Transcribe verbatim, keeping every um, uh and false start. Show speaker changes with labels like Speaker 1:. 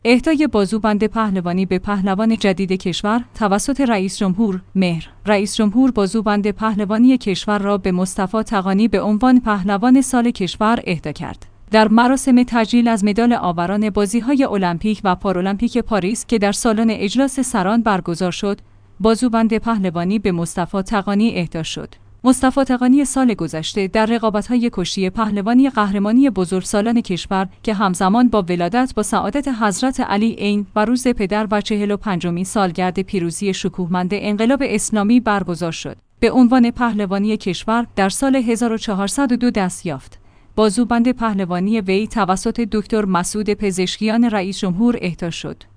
Speaker 1: اهدای بازوبند پهلوانی به پهلوان جدید کشور توسط رئیس جمهور مهر. رئیس جمهور بازوبند پهلوانی کشور را به مصطفی تقانی به عنوان پهلوان سال کشور اهدا کرد. در مراسم تجلیل از مدال آوران بازی‌های المپیک و پارالمپیک پاریس که در سالن اجلاس سران برگزار شد، بازوبند پهلوانی به مصطفی تقانی اهدا شد. مصطفی تقانی سال گذشته در رقابت‌های کشتی پهلوانی قهرمانی بزرگسالان کشور که همزمان با ولادت با سعادت حضرت علی عین و روز پدر و چهل و پنجمین سالگرد پیروزی شکوهمند انقلاب اسلامی برگزار شد، به عنوان پهلوانی کشور در سال هزار و چهارصد و دو دست یافت. بازوبند پهلوانی وی توسط دکتر مسعود پزشکیان رئیس جمهور اهدا شد.